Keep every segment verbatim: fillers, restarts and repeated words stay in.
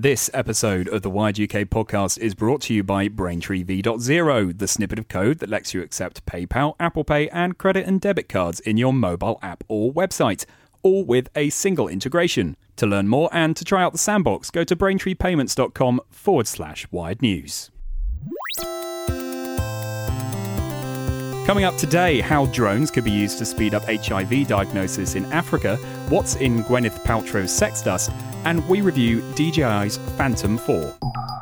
This episode of the Wired U K podcast is brought to you by Braintree V zero, the snippet of code that lets you accept PayPal, Apple Pay and credit and debit cards in your mobile app or website, all with a single integration. To learn more and to try out the sandbox, go to braintreepayments.com forward slash wired news. Coming up today, how drones could be used to speed up H I V diagnosis in Africa, what's in Gwyneth Paltrow's sex dust, and we review D J I's Phantom four.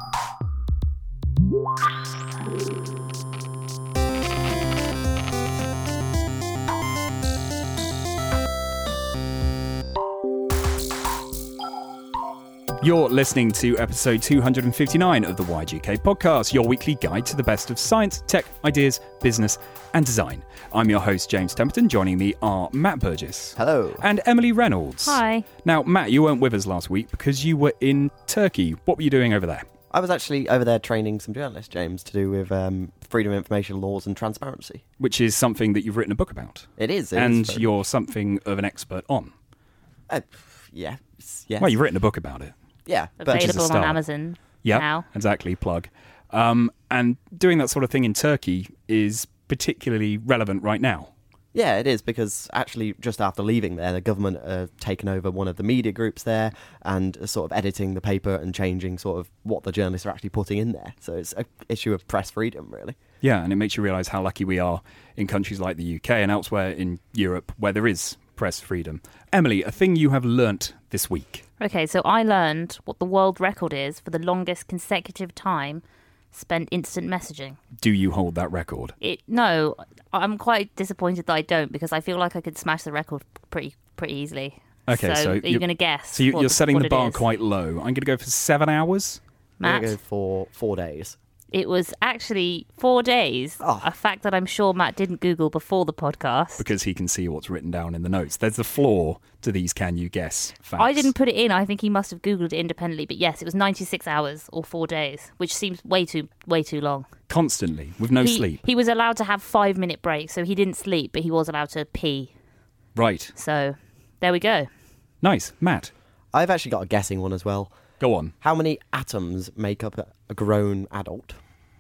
You're listening to episode two hundred fifty-nine of the Wired U K podcast, your weekly guide to the best of science, tech, ideas, business and design. I'm your host, James Temperton. Joining me are Matt Burgess. Hello. And Emily Reynolds. Hi. Now, Matt, you weren't with us last week because you were in Turkey. What were you doing over there? I was actually over there training some journalists, James, to do with um, freedom of information laws and transparency. Which is something that you've written a book about. It is. It and is you're something of an expert on. Uh, yeah. Yes. Well, you've written a book about it. Yeah. But Available on Amazon yeah, now. Exactly, plug. Um, and doing that sort of thing in Turkey is particularly relevant right now. Yeah, it is, because actually just after leaving there, the government have taken over one of the media groups there and are sort of editing the paper and changing sort of what the journalists are actually putting in there. So it's an issue of press freedom, really. Yeah, and it makes you realise how lucky we are in countries like the U K and elsewhere in Europe where there is press freedom. Emily, a thing you have learnt this week. Okay, so I learned what the world record is for the longest consecutive time spent instant messaging. Do you hold that record? It no, I'm quite disappointed that I don't, because I feel like I could smash the record pretty pretty easily. Okay, so, so are you're, you going to guess? So you, what you're the, setting what the it bar is? quite low. I'm going to go for seven hours. I'm Matt, going to go for four days. it was actually four days. Oh. A fact that I'm sure Matt didn't Google before the podcast. Because he can see what's written down in the notes. There's the flaw to these can you guess facts. I didn't put it in. I think he must have Googled it independently. But yes, it was ninety-six hours or four days, which seems way too way too long. Constantly, with no he, sleep. He was allowed to have five minute breaks, so he didn't sleep, but he was allowed to pee. Right. So there we go. Nice. Matt, I've actually got a guessing one as well. go on. How many atoms make up a, a grown adult?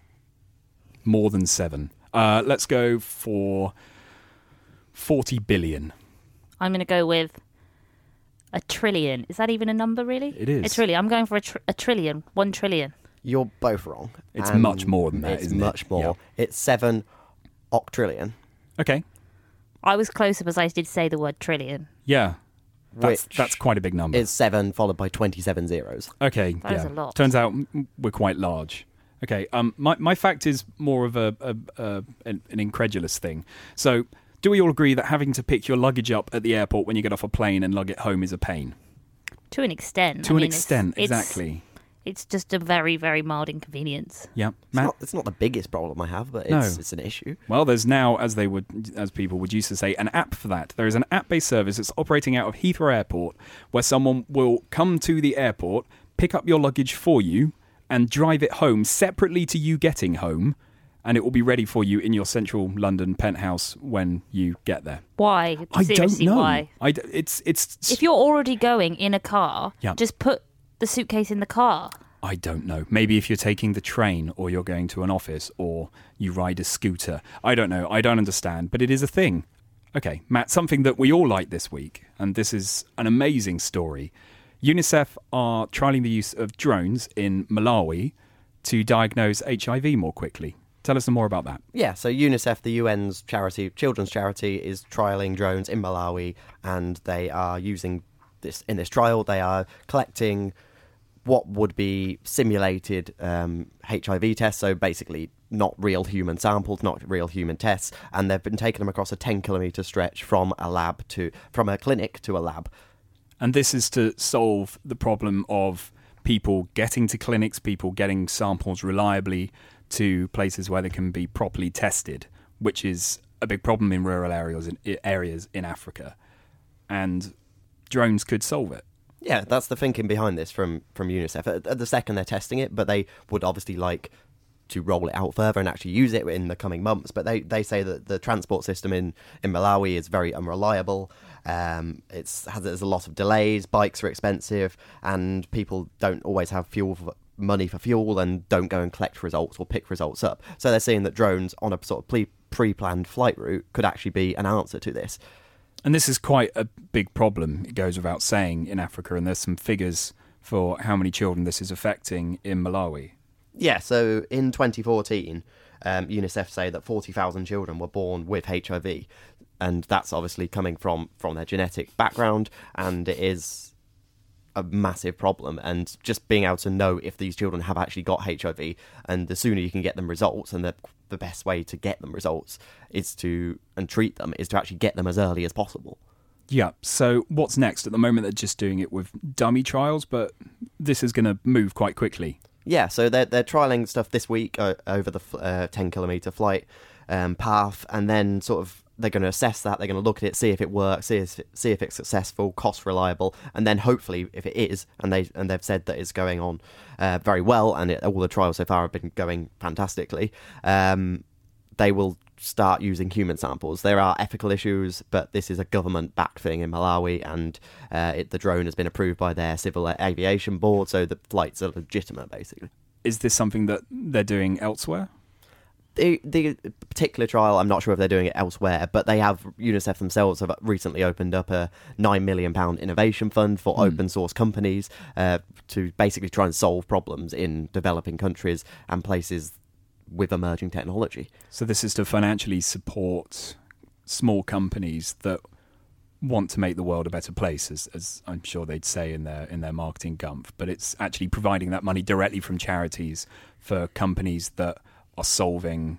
More than seven. Uh, let's go for forty billion. I'm going to go with a trillion. Is that even a number, really? It is. A trillion. I'm going for a, tr- a trillion. One trillion. You're both wrong. It's And much more than that, it's isn't it? much more. Yeah. It's seven octrillion. Okay. I was closer because I did say the word trillion. Yeah. That's, Which that's quite a big number. is seven followed by twenty-seven zeros. Okay, That yeah. is a lot. Turns out mm, we're quite large. Okay, um, my my fact is more of a, a, a an, an incredulous thing. So, do we all agree that having to pick your luggage up at the airport when you get off a plane and lug it home is a pain? To an extent. To I an mean, it's- extent, it's, exactly. It's just a very, very mild inconvenience. Yeah, It's Matt. not, it's not the biggest problem I have, but it's, No. it's an issue. Well, there's now, as they would, as people would used to say, an app for that. There is an app-based service that's operating out of Heathrow Airport, where someone will come to the airport, pick up your luggage for you, and drive it home separately to you getting home, and it will be ready for you in your central London penthouse when you get there. Why? I Seriously, don't know. why? I d- it's it's. If you're already going in a car, Yeah. just put the suitcase in the car. I don't know. Maybe if you're taking the train or you're going to an office or you ride a scooter. I don't know. I don't understand. But it is a thing. Okay, Matt, something that we all like this week, and this is an amazing story. UNICEF are trialling the use of drones in Malawi to diagnose H I V more quickly. Tell us some more about that. Yeah, so UNICEF, the U N's charity, children's charity, is trialling drones in Malawi, and they are using this in this trial. They are collecting what would be simulated um, H I V tests, so basically not real human samples, not real human tests, and they've been taking them across a ten kilometre stretch from a lab to from a clinic to a lab. And this is to solve the problem of people getting to clinics, people getting samples reliably to places where they can be properly tested, which is a big problem in rural areas in areas in Africa. And drones could solve it. Yeah, that's the thinking behind this from, from UNICEF. At, at the second they're testing it, but they would obviously like to roll it out further and actually use it in the coming months. But they, they say that the transport system in, in Malawi is very unreliable. Um, it's has there's a lot of delays. Bikes are expensive, and people don't always have fuel for, money for fuel, and don't go and collect results or pick results up. So they're saying that drones on a sort of pre pre-planned flight route could actually be an answer to this. And this is quite a big problem, it goes without saying, in Africa, and there's some figures for how many children this is affecting in Malawi. Yeah, so in twenty fourteen, um, UNICEF say that forty thousand children were born with H I V, and that's obviously coming from, from their genetic background, and it is a massive problem. And just being able to know if these children have actually got H I V, and the sooner you can get them results, and the, the best way to get them results is to, and treat them, is to actually get them as early as possible. Yeah, so what's next? At the moment, they're just doing it with dummy trials, but this is going to move quite quickly. Yeah, so they're, they're trialling stuff this week uh, over the uh, ten kilometre flight um, path, and then sort of they're going to assess that, they're going to look at it, see if it works, see if, see if it's successful, cost reliable, and then hopefully, if it is, and, they, and they've said that it's going on uh, very well, and it, all the trials so far have been going fantastically, um, they will start using human samples. There are ethical issues, but this is a government-backed thing in Malawi, and uh, it, the drone has been approved by their civil aviation board, so the flights are legitimate, basically. Is this something that they're doing elsewhere? The, the particular trial, I'm not sure if they're doing it elsewhere, but they have, UNICEF themselves have recently opened up a nine million pounds innovation fund for mm. open source companies uh, to basically try and solve problems in developing countries and places with emerging technology. So this is to financially support small companies that want to make the world a better place, as, as I'm sure they'd say in their in their marketing gumph, but it's actually providing that money directly from charities for companies that are solving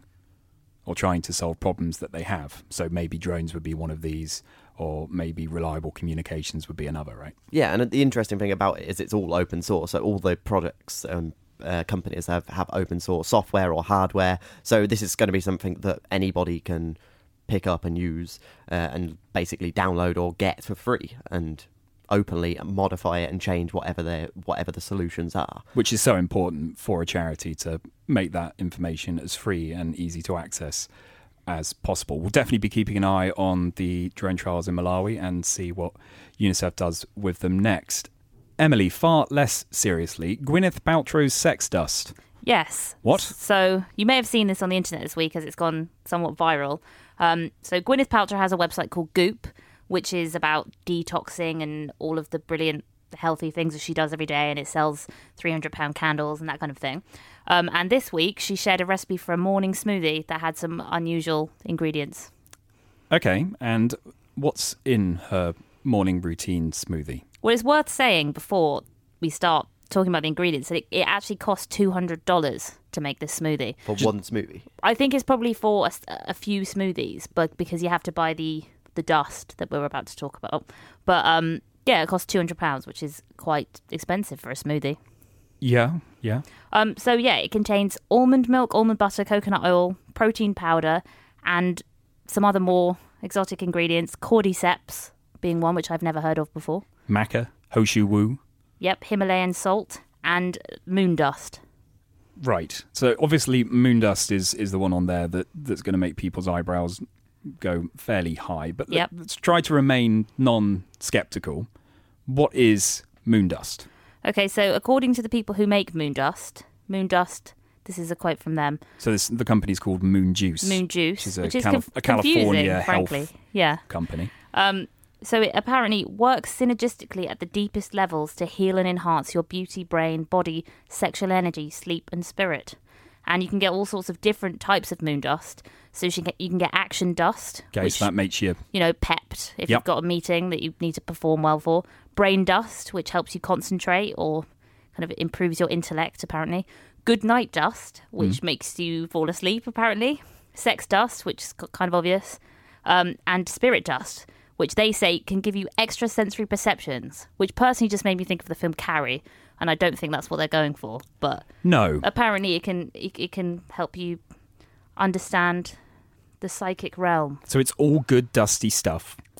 or trying to solve problems that they have. So maybe drones would be one of these, or maybe reliable communications would be another, right? Yeah, and the interesting thing about it is it's all open source, so all the products um, uh, companies have, have open source software or hardware, so this is going to be something that anybody can pick up and use uh, and basically download or get for free, and openly modify it and change whatever the whatever the solutions are. Which is so important for a charity to make that information as free and easy to access as possible. We'll definitely be keeping an eye on the drone trials in Malawi and see what UNICEF does with them next. Emily, far less seriously, Gwyneth Paltrow's sex dust. Yes. What? So you may have seen this on the internet this week as it's gone somewhat viral. Um, so Gwyneth Paltrow has a website called Goop, which is about detoxing and all of the brilliant healthy things that she does every day, and it sells three hundred pound candles and that kind of thing. Um, and this week she shared a recipe for a morning smoothie that had some unusual ingredients. Okay, and what's in her morning routine smoothie? Well, it's worth saying before we start talking about the ingredients that it, it actually costs two hundred dollars to make this smoothie. For one smoothie? I think it's probably for a, a few smoothies, but because you have to buy the... the dust that we're about to talk about. But um, yeah, it costs two hundred pounds, which is quite expensive for a smoothie. Yeah, yeah. Um, so yeah, it contains almond milk, almond butter, coconut oil, protein powder, and some other more exotic ingredients. Cordyceps being one, which I've never heard of before. Maca, Hoshu Wu. Yep, Himalayan salt, and moon dust. Right. So obviously moon dust is, is the one on there that, that's going to make people's eyebrows go fairly high, but yep. let's try to remain non-skeptical. What is moon dust? Okay, so according to the people who make moon dust, moon dust, this is a quote from them. So this, the company's called Moon Juice. Moon Juice, which is a, which is Calif- conf- a California health frankly. Yeah. company. Um, so it apparently works synergistically at the deepest levels to heal and enhance your beauty, brain, body, sexual energy, sleep, and spirit. And you can get all sorts of different types of moon dust. So you can get, you can get action dust. Okay, which, so that makes you... You know, pepped if yep. you've got a meeting that you need to perform well for. Brain dust, which helps you concentrate or kind of improves your intellect, apparently. Good night dust, which mm. makes you fall asleep, apparently. Sex dust, which is kind of obvious. Um, and spirit dust, which they say can give you extrasensory perceptions, which personally just made me think of the film Carrie. And I don't think that's what they're going for, but no. Apparently, it can it, it can help you understand the psychic realm. So it's all good dusty stuff.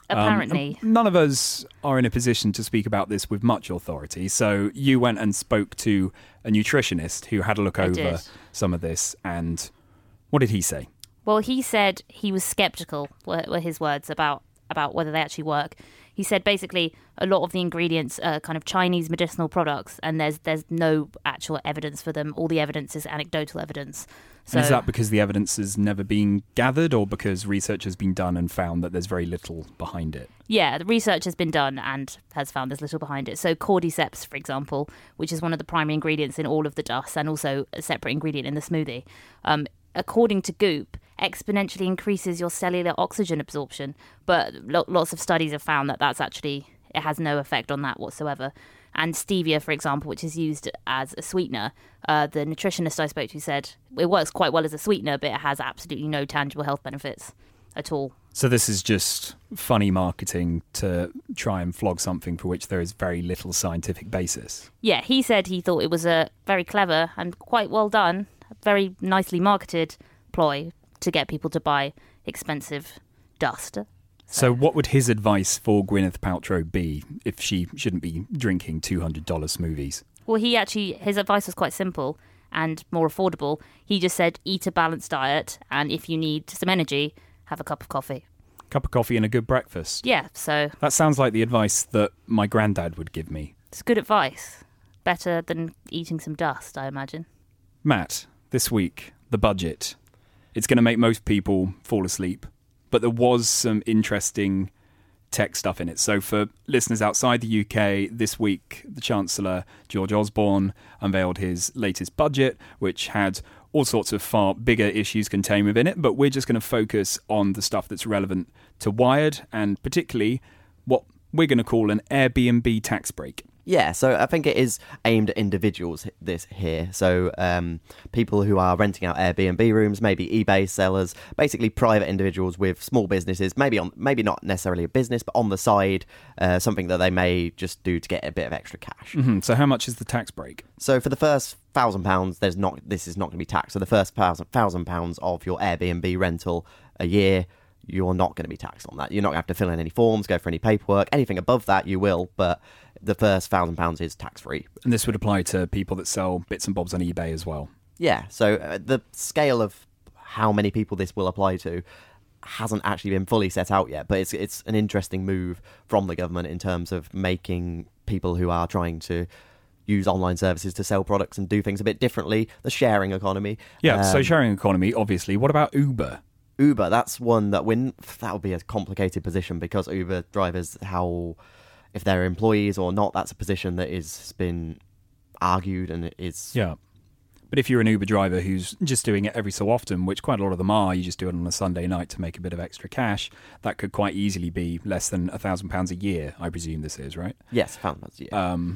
apparently. Um, none of us are in a position to speak about this with much authority. So you went and spoke to a nutritionist who had a look I over did. some of this. And what did he say? Well, he said he was skeptical, were, were his words, about, about whether they actually work. He said basically a lot of the ingredients are kind of Chinese medicinal products, and there's there's no actual evidence for them. All the evidence is anecdotal evidence. So, And is that because the evidence has never been gathered, or because research has been done and found that there's very little behind it? yeah, the research has been done and has found there's little behind it. So cordyceps, for example, which is one of the primary ingredients in all of the dust and also a separate ingredient in the smoothie, um, according to Goop, exponentially increases your cellular oxygen absorption. But lo- lots of studies have found that that's actually, it has no effect on that whatsoever. And stevia, for example, which is used as a sweetener, uh, the nutritionist I spoke to said it works quite well as a sweetener, but it has absolutely no tangible health benefits at all. So this is just funny marketing to try and flog something for which there is very little scientific basis. Yeah, he said he thought it was a very clever and quite well done, very nicely marketed ploy to get people to buy expensive dust. So what would his advice for Gwyneth Paltrow be if she shouldn't be drinking two hundred dollars smoothies? Well, he actually, his advice was quite simple and more affordable. He just said, eat a balanced diet, and if you need some energy, have a cup of coffee. Cup of coffee and a good breakfast. Yeah, so That sounds like the advice that my granddad would give me. it's good advice. Better than eating some dust, I imagine. Matt, this week, the budget. It's going to make most people fall asleep, but there was some interesting tech stuff in it. So for listeners outside the U K, this week, the Chancellor, George Osborne, unveiled his latest budget, which had all sorts of far bigger issues contained within it, but we're just going to focus on the stuff that's relevant to Wired, and particularly what we're going to call an Airbnb tax break. Yeah, so I think it is aimed at individuals this here. So um, people who are renting out Airbnb rooms, maybe eBay sellers, basically private individuals with small businesses, maybe on maybe not necessarily a business, but on the side, uh, something that they may just do to get a bit of extra cash. Mm-hmm. So how much is the tax break? So for the first thousand pounds, there's not this is not going to be taxed. So the first thousand thousand pounds of your Airbnb rental a year, you're not going to be taxed on that. You're not going to have to fill in any forms, go for any paperwork. Anything above that, you will, but the first thousand pounds is tax-free. And this would apply to people that sell bits and bobs on eBay as well. Yeah, so uh, the scale of how many people this will apply to hasn't actually been fully set out yet, but it's it's an interesting move from the government in terms of making people who are trying to use online services to sell products and do things a bit differently, the sharing economy. Yeah, so Um, sharing economy, obviously. What about Uber? Uber, that's one that when that would be a complicated position because Uber drivers, how if they're employees or not, that's a position that is been argued and it is. Yeah. But if you're an Uber driver who's just doing it every so often, which quite a lot of them are, you just do it on a Sunday night to make a bit of extra cash, that could quite easily be less than a thousand pounds a year, I presume this is, right? Yes, found that. Yeah. Um,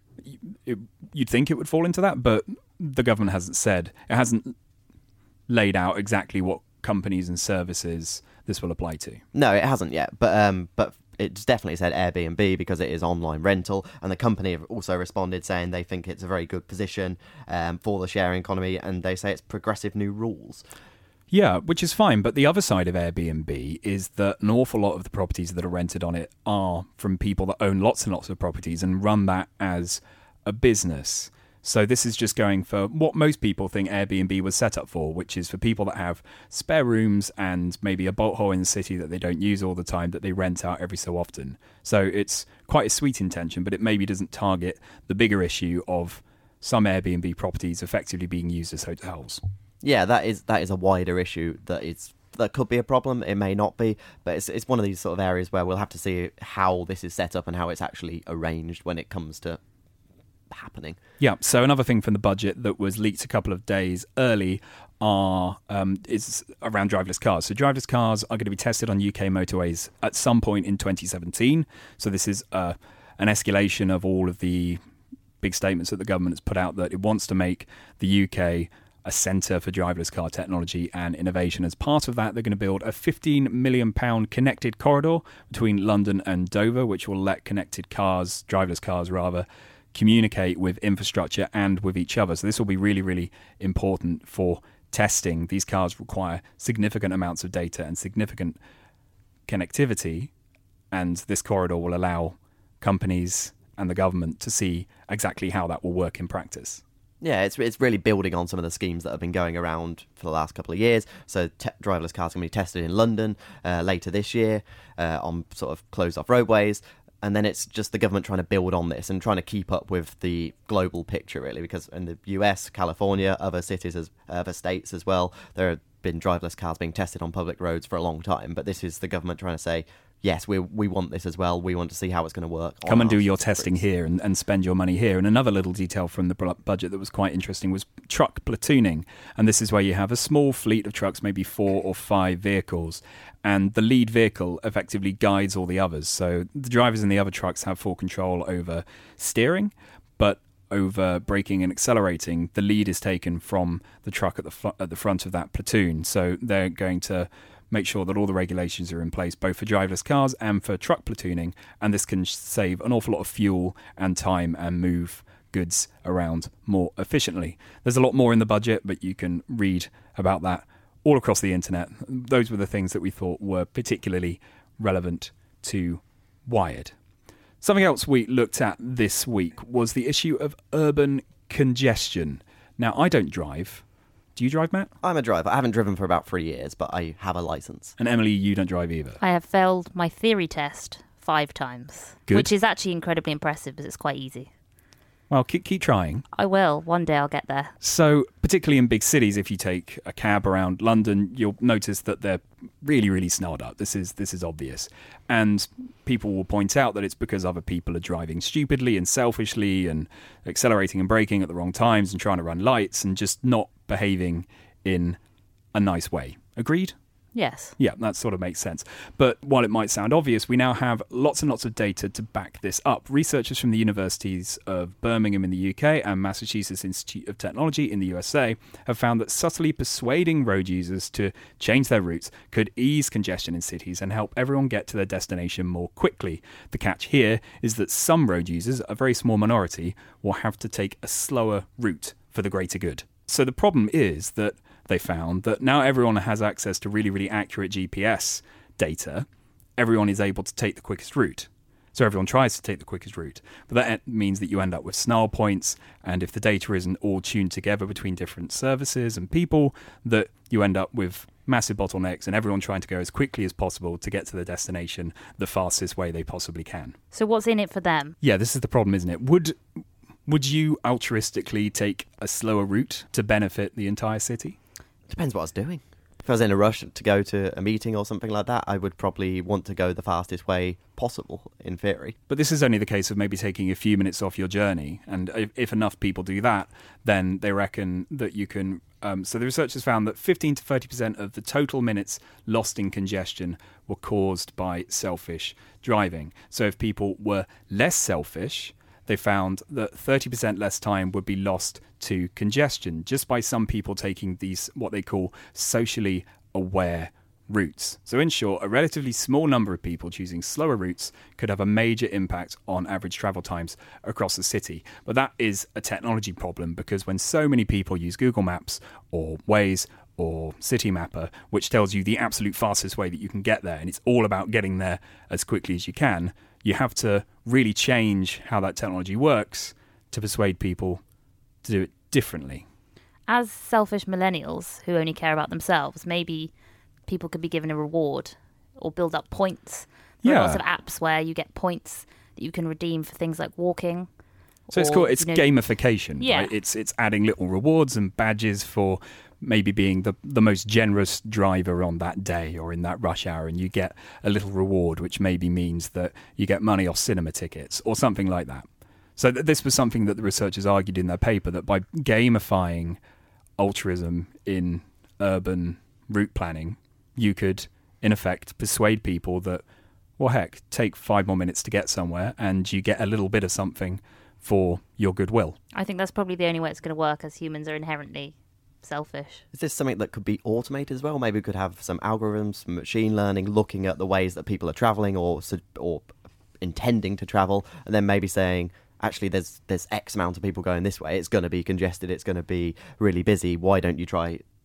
it, you'd think it would fall into that, but the government hasn't said, it hasn't laid out exactly what companies and services this will apply to. No, it hasn't yet, but um, but it's definitely said Airbnb because it is online rental, and the company have also responded saying they think it's a very good position um, for the sharing economy, and they say it's progressive new rules. Yeah, which is fine, but the other side of Airbnb is that an awful lot of the properties that are rented on it are from people that own lots and lots of properties and run that as a business. So this is just going for what most people think Airbnb was set up for, which is for people that have spare rooms and maybe a bolt hole in the city that they don't use all the time that they rent out every so often. So it's quite a sweet intention, but it maybe doesn't target the bigger issue of some Airbnb properties effectively being used as hotels. Yeah, that is that is a wider issue that is that could be a problem. It may not be, but it's it's one of these sort of areas where we'll have to see how this is set up and how it's actually arranged when it comes to happening. Yeah, so another thing from the budget that was leaked a couple of days early are um, is around driverless cars. So driverless cars are going to be tested on U K motorways at some point in twenty seventeen. So this is uh, an escalation of all of the big statements that the government has put out that it wants to make the U K a centre for driverless car technology and innovation. As part of that, they're going to build a fifteen million pounds connected corridor between London and Dover, which will let connected cars, driverless cars rather, communicate with infrastructure and with each other. So this will be really, really important for testing. These cars require significant amounts of data and significant connectivity. and this corridor will allow companies and the government to see exactly how that will work in practice. Yeah, it's it's really building on some of the schemes that have been going around for the last couple of years. So te- driverless cars are going to be tested in London uh, later this year uh, on sort of closed-off roadways. And then it's just the government trying to build on this and trying to keep up with the global picture, really, because in the U S, California, other cities, as other states as well, there have been driverless cars being tested on public roads for a long time. But this is the government trying to say, yes, we we want this as well. We want to see how it's going to work. Come and do your testing here and, and spend your money here. And another little detail from the budget that was quite interesting was truck platooning. And this is where you have a small fleet of trucks, maybe four or five vehicles, and the lead vehicle effectively guides all the others. So the drivers in the other trucks have full control over steering, but over braking and accelerating, the lead is taken from the truck at the fl- at the front of that platoon. So they're going to make sure that all the regulations are in place, both for driverless cars and for truck platooning, and this can save an awful lot of fuel and time and move goods around more efficiently. There's a lot more in the budget, but you can read about that all across the internet. Those were the things that we thought were particularly relevant to Wired. Something else we looked at this week was the issue of urban congestion. Now, I don't drive. Do you drive, Matt? I'm a driver. I haven't driven for about three years, but I have a license. And Emily, you don't drive either. I have failed my theory test five times, Good. Which is actually incredibly impressive because it's quite easy. Well, keep, keep trying. I will. One day I'll get there. So, particularly in big cities, if you take a cab around London, you'll notice that they're really, really snarled up. This is this is obvious. And people will point out that it's because other people are driving stupidly and selfishly and accelerating and braking at the wrong times and trying to run lights and just not behaving in a nice way. Agreed? Yes. Yeah, that sort of makes sense. But while it might sound obvious, we now have lots and lots of data to back this up. Researchers from the universities of Birmingham in the U K and Massachusetts Institute of Technology in the U S A have found that subtly persuading road users to change their routes could ease congestion in cities and help everyone get to their destination more quickly. The catch here is that some road users, a very small minority, will have to take a slower route for the greater good. So the problem is that they found that now everyone has access to really, really accurate G P S data. Everyone is able to take the quickest route. So everyone tries to take the quickest route. But that means that you end up with snarl points. And if the data isn't all tuned together between different services and people, that you end up with massive bottlenecks and everyone trying to go as quickly as possible to get to their destination the fastest way they possibly can. So what's in it for them? Yeah, this is the problem, isn't it? Would... Would you altruistically take a slower route to benefit the entire city? Depends what I was doing. If I was in a rush to go to a meeting or something like that, I would probably want to go the fastest way possible, in theory. But this is only the case of maybe taking a few minutes off your journey. And if, if enough people do that, then they reckon that you can... Um, so the researchers found that fifteen to thirty percent of the total minutes lost in congestion were caused by selfish driving. So if people were less selfish, they found that thirty percent less time would be lost to congestion just by some people taking these, what they call socially aware routes. So in short, a relatively small number of people choosing slower routes could have a major impact on average travel times across the city. But that is a technology problem because when so many people use Google Maps or Waze or Citymapper, which tells you the absolute fastest way that you can get there, and it's all about getting there as quickly as you can, you have to really change how that technology works to persuade people to do it differently. As selfish millennials who only care about themselves, maybe people could be given a reward or build up points. There Yeah. are lots of apps where you get points that you can redeem for things like walking. So it's or, called it's you know, gamification, Yeah. right? It's it's adding little rewards and badges for maybe being the, the most generous driver on that day or in that rush hour, and you get a little reward, which maybe means that you get money off cinema tickets or something like that. So th- this was something that the researchers argued in their paper, that by gamifying altruism in urban route planning, you could, in effect, persuade people that, well, heck, take five more minutes to get somewhere and you get a little bit of something for your goodwill. I think that's probably the only way it's going to work, as humans are inherently selfish. Is this something that could be automated as well? Maybe we could have some algorithms, some machine learning, looking at the ways that people are travelling or or intending to travel, and then maybe saying, actually, there's there's X amount of people going this way. It's going to be congested. It's going to be really busy. Why don't you try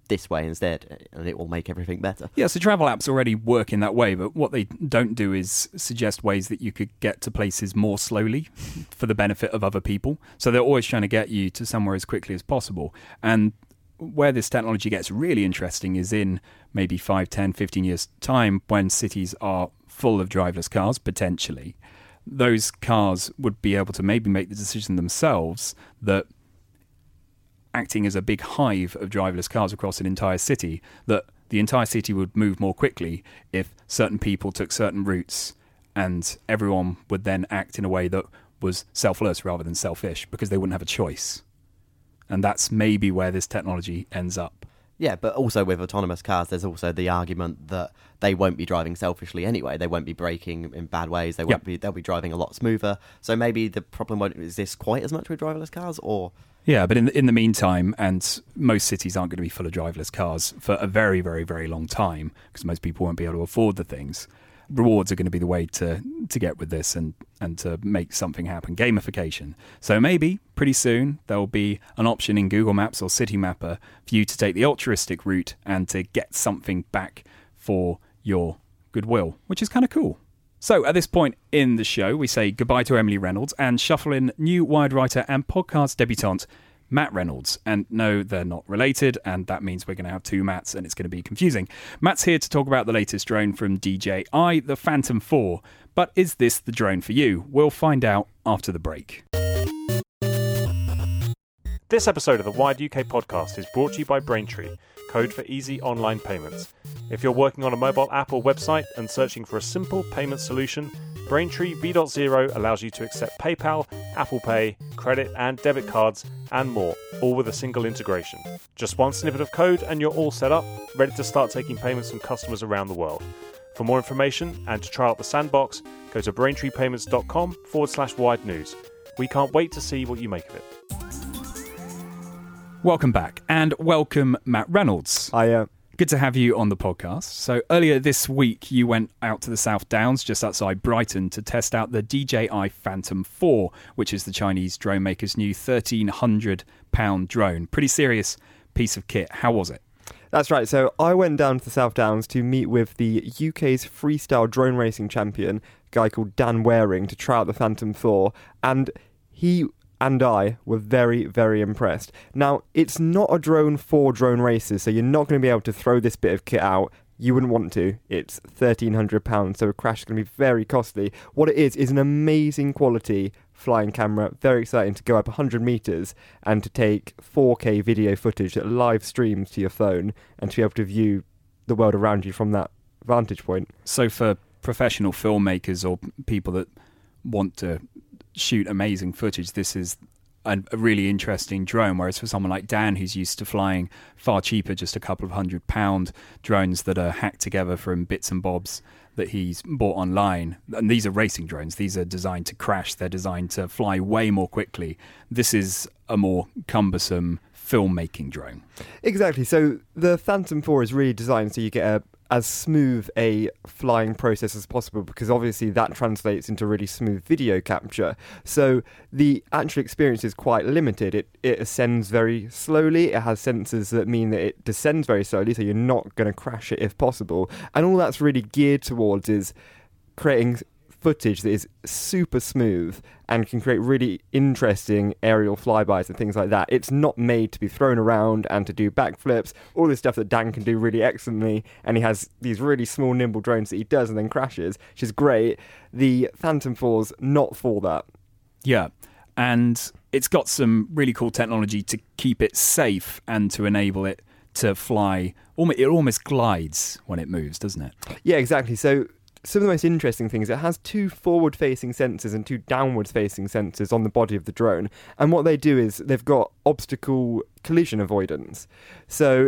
this way instead, and it will make everything better. Yeah, so travel apps already work in that way, but what they don't do is suggest ways that you could get to places more slowly for the benefit of other people. So they're always trying to get you to somewhere as quickly as possible. And where this technology gets really interesting is in maybe five, ten, fifteen years' time, when cities are full of driverless cars, potentially. Those cars would be able to maybe make the decision themselves that acting as a big hive of driverless cars across an entire city, that the entire city would move more quickly if certain people took certain routes, and everyone would then act in a way that was selfless rather than selfish, because they wouldn't have a choice. And that's maybe where this technology ends up. Yeah, but also with autonomous cars, there's also the argument that they won't be driving selfishly anyway. They won't be braking in bad ways. They won't Yep. be. They'll be driving a lot smoother. So maybe the problem won't exist quite as much with driverless cars, or... Yeah, but in the, in the meantime, and most cities aren't going to be full of driverless cars for a very, very, very long time, because most people won't be able to afford the things. Rewards are going to be the way to to get with this and, and to make something happen. Gamification. So maybe pretty soon there'll be an option in Google Maps or Citymapper for you to take the altruistic route and to get something back for your goodwill, which is kind of cool. So at this point in the show, we say goodbye to Emily Reynolds and shuffle in new Wired writer and podcast debutante, Matt Reynolds. And no, they're not related, and that means we're going to have two Matts, and it's going to be confusing. Matt's here to talk about the latest drone from D J I, the Phantom four. But is this the drone for you? We'll find out after the break. This episode of the Wired U K podcast is brought to you by Braintree, code for easy online payments. If you're working on a mobile app or website and searching for a simple payment solution, Braintree V zero allows you to accept PayPal, Apple Pay, credit and debit cards, and more, all with a single integration. Just one snippet of code and you're all set up, ready to start taking payments from customers around the world. For more information and to try out the sandbox, go to braintreepayments.com forward slash wide news. We can't wait to see what you make of it. Welcome back, and welcome Matt Reynolds. I uh, Good to have you on the podcast. So earlier this week, you went out to the South Downs, just outside Brighton, to test out the D J I Phantom four, which is the Chinese drone maker's new thirteen hundred pound drone. Pretty serious piece of kit. How was it? That's right. So I went down to the South Downs to meet with the U K's freestyle drone racing champion, a guy called Dan Waring, to try out the Phantom four, and he and I were very, very impressed. Now, it's not a drone for drone races, so you're not going to be able to throw this bit of kit out. You wouldn't want to. It's thirteen hundred pounds, so a crash is going to be very costly. What it is, is an amazing quality flying camera. Very exciting to go up one hundred metres and to take four K video footage that live streams to your phone and to be able to view the world around you from that vantage point. So for professional filmmakers or people that want to shoot amazing footage, this is a, a really interesting drone, whereas for someone like Dan, who's used to flying far cheaper, just a couple of hundred pound drones that are hacked together from bits and bobs that he's bought online, and these are racing drones, these are designed to crash, they're designed to fly way more quickly. This is a more cumbersome filmmaking drone. Exactly. So the Phantom four is really designed so you get a as smooth a flying process as possible, because obviously that translates into really smooth video capture. So the actual experience is quite limited. It it ascends very slowly. It has sensors that mean that it descends very slowly, so you're not going to crash it if possible. And all that's really geared towards is creating footage that is super smooth and can create really interesting aerial flybys and things like that. It's not made to be thrown around and to do backflips, all this stuff that Dan can do really excellently, and he has these really small nimble drones that he does and then crashes, which is great. The Phantom four's not for that. Yeah, and it's got some really cool technology to keep it safe and to enable it to fly. It almost glides when it moves, doesn't it? Yeah, exactly. So some of the most interesting things, it has two forward-facing sensors and two downward-facing sensors on the body of the drone. And what they do is they've got obstacle collision avoidance. So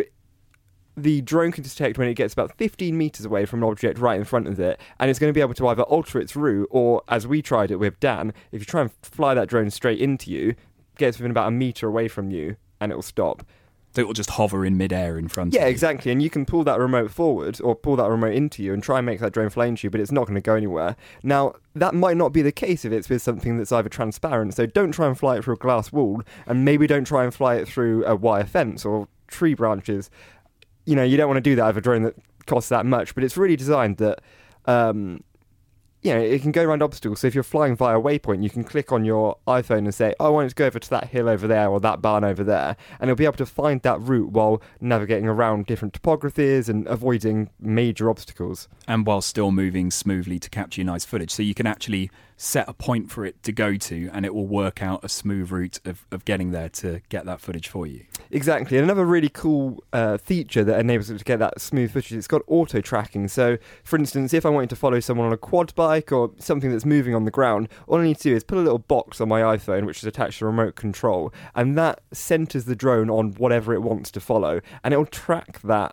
the drone can detect when it gets about fifteen metres away from an object right in front of it, and it's going to be able to either alter its route, or, as we tried it with Dan, if you try and fly that drone straight into you, it gets within about a metre away from you, and it will stop. So it will just hover in midair in front yeah, of you. Yeah, exactly. And you can pull that remote forward or pull that remote into you and try and make that drone fly into you, but it's not going to go anywhere. Now, that might not be the case if it's with something that's either transparent. So don't try and fly it through a glass wall, and maybe don't try and fly it through a wire fence or tree branches. you know, you don't want to do that with a drone that costs that much, but it's really designed that, um, you know, it can go around obstacles. So if you're flying via waypoint, you can click on your iPhone and say, oh, I want it to go over to that hill over there or that barn over there. And it'll be able to find that route while navigating around different topographies and avoiding major obstacles. And while still moving smoothly to capture nice footage. So you can actually set a point for it to go to, and it will work out a smooth route of, of getting there to get that footage for you. Exactly. And another really cool uh, feature that enables it to get that smooth footage, it's got auto tracking. So, for instance, if I wanted to follow someone on a quad bike or something that's moving on the ground, all I need to do is put a little box on my iPhone, which is attached to a remote control, and that centers the drone on whatever it wants to follow, and it'll track that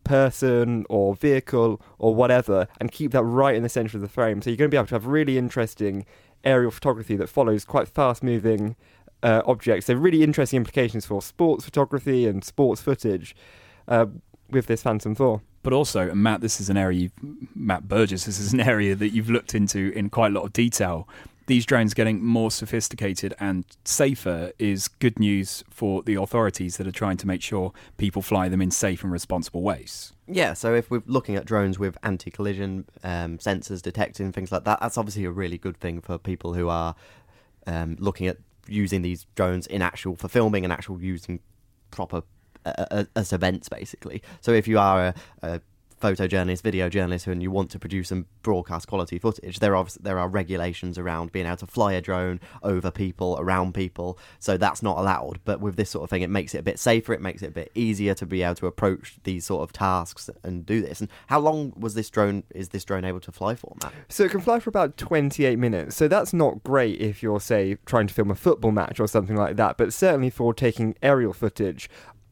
person or vehicle or whatever and keep that right in the center of the frame. So you're going to be able to have really interesting aerial photography that follows quite fast moving uh, objects. So really interesting implications for sports photography and sports footage uh, with this Phantom four. But also, and Matt, this is an area, you've, Matt Burgess, this is an area that you've looked into in quite a lot of detail. These drones getting more sophisticated and safer is good news for the authorities that are trying to make sure people fly them in safe and responsible ways. Yeah, so if we're looking at drones with anti-collision um, sensors detecting things like that, that's obviously a really good thing for people who are um, looking at using these drones in actual, for filming and actual using proper uh, uh, as events, basically. So if you are a, a photojournalist, video journalist, and you want to produce some broadcast quality footage, there are there are regulations around being able to fly a drone over people, around people, so that's not allowed. But with this sort of thing, it makes it a bit safer, it makes it a bit easier to be able to approach these sort of tasks and do this. And how long was this drone, is this drone able to fly for, Matt? So it can fly for about twenty-eight minutes, so that's not great if you're, say, trying to film a football match or something like that, but certainly for taking aerial footage,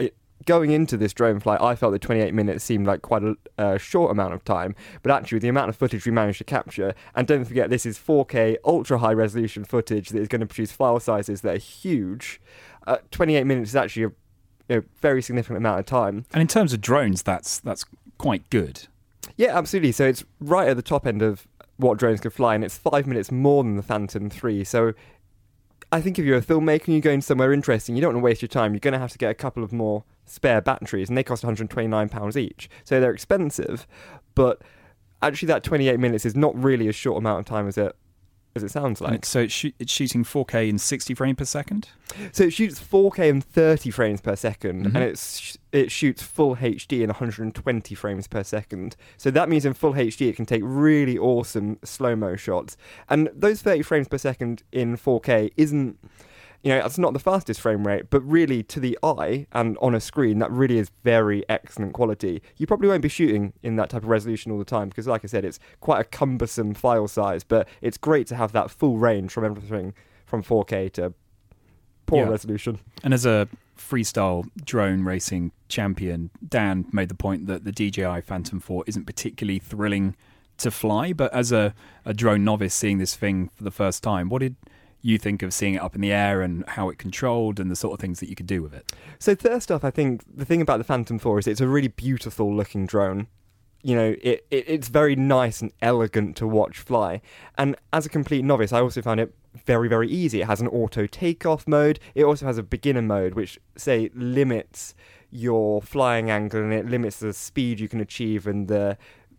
going into this drone flight, I felt that twenty-eight minutes seemed like quite a uh, short amount of time, but actually the amount of footage we managed to capture, and don't forget this is four K ultra high resolution footage that is going to produce file sizes that are huge, uh, twenty-eight minutes is actually a, a very significant amount of time. And in terms of drones, that's that's quite good. Yeah, absolutely. So it's right at the top end of what drones could fly, and it's five minutes more than the Phantom three, so I think if you're a filmmaker and you're going somewhere interesting, you don't want to waste your time, you're going to have to get a couple of more spare batteries, and they cost one hundred twenty-nine pounds each. So they're expensive, but actually that twenty-eight minutes is not really a short amount of time as it as it sounds like. And so it's, sh- it's shooting four K in sixty frames per second? So it shoots four K and thirty frames per second, Mm-hmm. and it's it shoots full H D in one hundred twenty frames per second. So that means in full H D it can take really awesome slow-mo shots. And those thirty frames per second in four K isn't, you know, it's not the fastest frame rate, but really to the eye and on a screen, that really is very excellent quality. You probably won't be shooting in that type of resolution all the time because, like I said, it's quite a cumbersome file size, but it's great to have that full range from everything from four K to poor Yeah. resolution. And as a freestyle drone racing champion, Dan made the point that the D J I Phantom four isn't particularly thrilling to fly, but as a, a drone novice seeing this thing for the first time, what did you think of seeing it up in the air and how it controlled and the sort of things that you could do with it? So first off, I think the thing about the Phantom four is it's a really beautiful looking drone. You know, it, it it's very nice and elegant to watch fly. And as a complete novice, I also found it very, very easy. It has an auto takeoff mode. It also has a beginner mode, which, say, limits your flying angle and it limits the speed you can achieve and the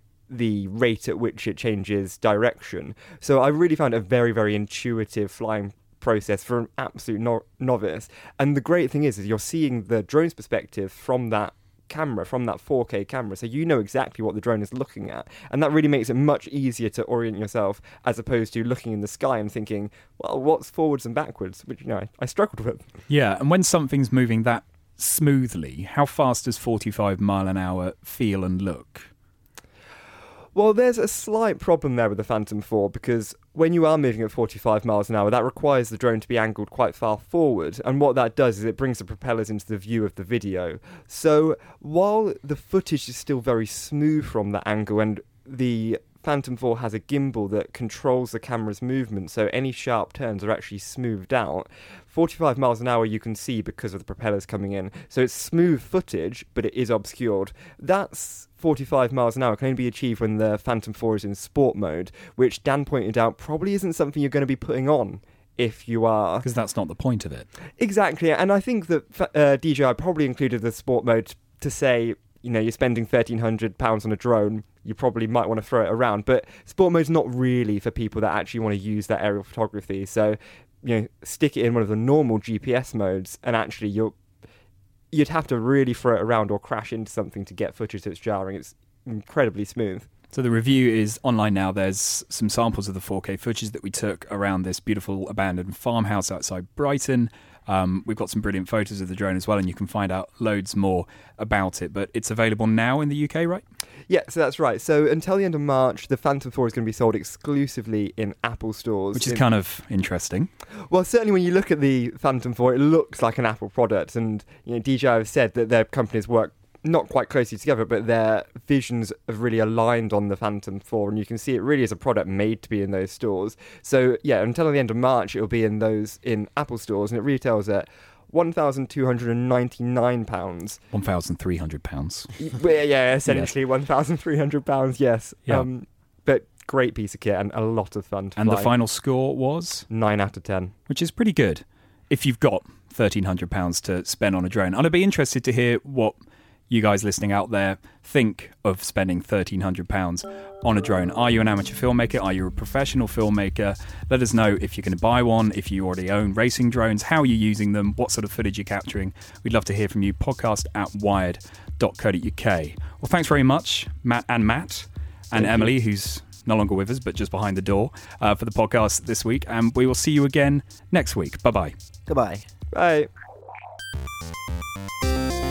the rate at which it changes direction. So I really found it a very, very intuitive flying process for an absolute no- novice. And the great thing is, is you're seeing the drone's perspective from that camera, from that four K camera, so you know exactly what the drone is looking at, and that really makes it much easier to orient yourself as opposed to looking in the sky and thinking, well, what's forwards and backwards, which, you know, I, I struggled with. Yeah, and when something's moving that smoothly, how fast does forty-five mile an hour feel and look? Well, there's a slight problem there with the Phantom four, because when you are moving at forty-five miles an hour, that requires the drone to be angled quite far forward, and what that does is it brings the propellers into the view of the video. So while the footage is still very smooth from that angle, and the Phantom four has a gimbal that controls the camera's movement, so any sharp turns are actually smoothed out, forty-five miles an hour you can see because of the propellers coming in. So it's smooth footage, but it is obscured. That's forty-five miles an hour can only be achieved when the Phantom four is in sport mode, which Dan pointed out probably isn't something you're going to be putting on if you are. Because that's not the point of it. Exactly, and I think that uh, D J I probably included the sport mode to say, you know, you're spending thirteen hundred pounds on a drone, you probably might want to throw it around. But sport mode's not really for people that actually want to use that aerial photography. So, you know, stick it in one of the normal G P S modes, and actually you're you'd have to really throw it around or crash into something to get footage that's jarring. It's incredibly smooth. So the review is online now. There's some samples of the four K footage that we took around this beautiful abandoned farmhouse outside Brighton. Um, we've got some brilliant photos of the drone as well, and you can find out loads more about it. But it's available now in the U K, right? Yeah, so that's right. So until the end of March, the Phantom four is going to be sold exclusively in Apple stores. Which is in... kind of interesting. Well, certainly when you look at the Phantom four, it looks like an Apple product. And you know, D J I have said that their companies work not quite closely together, but their visions have really aligned on the Phantom four, and you can see it really is a product made to be in those stores. So yeah, until the end of March, it'll be in those in Apple stores, and it retails at one thousand two hundred ninety-nine pounds. one thousand three hundred pounds. Yeah, yeah, essentially yes. one thousand three hundred pounds, yes. Yeah. Um, but great piece of kit and a lot of fun to And fly. the final score was? nine out of ten. Which is pretty good if you've got thirteen hundred pounds to spend on a drone. And I'd be interested to hear what you guys listening out there think of spending thirteen hundred pounds on a drone. Are you an amateur filmmaker? Are you a professional filmmaker? Let us know if you're going to buy one, if you already own racing drones, how you're using them, what sort of footage you're capturing. We'd love to hear from you. Podcast at wired dot co dot uk. Well, thanks very much, Matt and Matt, and Thank Emily, you. who's no longer with us, but just behind the door, uh, for the podcast this week. And we will see you again next week. Bye-bye. Goodbye. Bye.